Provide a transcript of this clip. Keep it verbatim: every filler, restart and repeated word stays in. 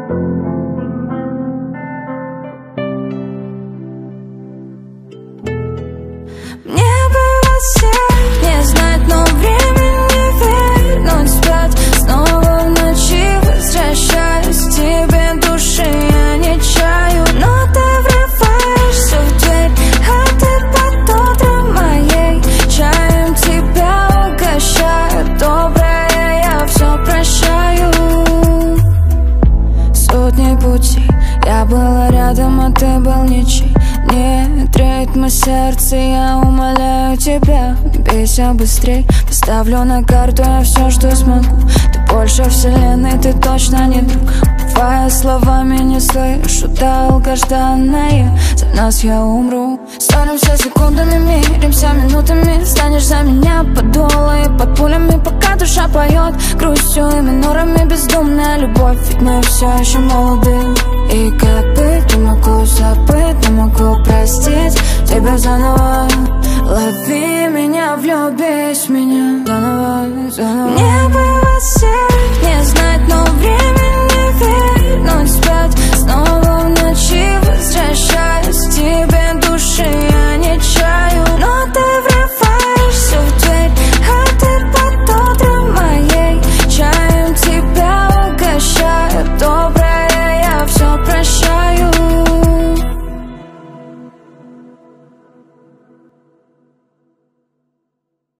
Мне было всех не знать, но времени вернуть вспять. Снова в ночи возвращаюсь к тебе, души я не чаю. Но ты врываешься в дверь, а ты под утром моей чаем тебя угощаю. Добрая, я все прощаю. Сотни путей я была рядом, а ты был ничей. Нет ритма сердца, я умоляю тебя, бейся быстрей. Поставлю на карту я все, что смогу. Ты больше вселенной, ты точно не друг. Бывая словами не слышу, долгожданная. За нас я умру. Ссоримся секундами, миримся минутами. Станешь за меня под дуло и под пулями, пока душа поет грустью и минорами. Бездумная любовь, ведь мы все еще молоды. И как быть, не могу забыть, не могу простить тебя заново. Лови меня, влюбись в меня заново, заново. Мне было всех не знать, но времени вернуть вспять.